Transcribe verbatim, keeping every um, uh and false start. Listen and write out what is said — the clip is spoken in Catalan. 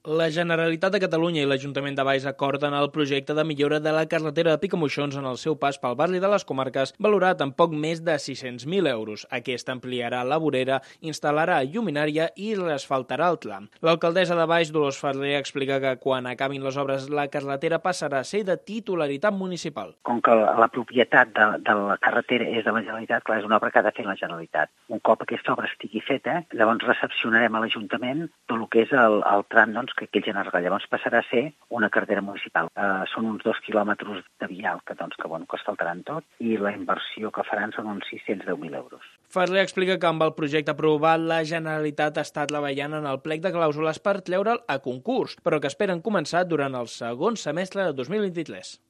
La Generalitat de Catalunya i l'Ajuntament de Valls acorden el projecte de millora de la carretera de Picamoixons en el seu pas pel barri de les Comarques, valorat en poc més de sis-cents mil euros. Aquesta ampliarà la vorera, instal·larà lluminària i reasfaltarà el tram. L'alcaldessa de Valls, Dolors Ferrer, explica que quan acabin les obres la carretera passarà a ser de titularitat municipal. Com que la propietat de, de la carretera és de la Generalitat, clar, és una obra que ha de fer la Generalitat. Un cop aquesta obra estigui feta, llavors recepcionarem a l'Ajuntament tot el que és el, el tram, doncs, que aquell general llavors passarà a ser una carretera municipal. Uh, són uns dos quilòmetres de vial que, doncs, que, bueno, que asfaltaran tot i la inversió que faran són uns sis-cents deu mil euros. Ferrer explica que amb el projecte aprovat la Generalitat està treballant en el plec de clàusules per treure'l a concurs, però que esperen començar durant el segon semestre de dos mil vint-i-tres.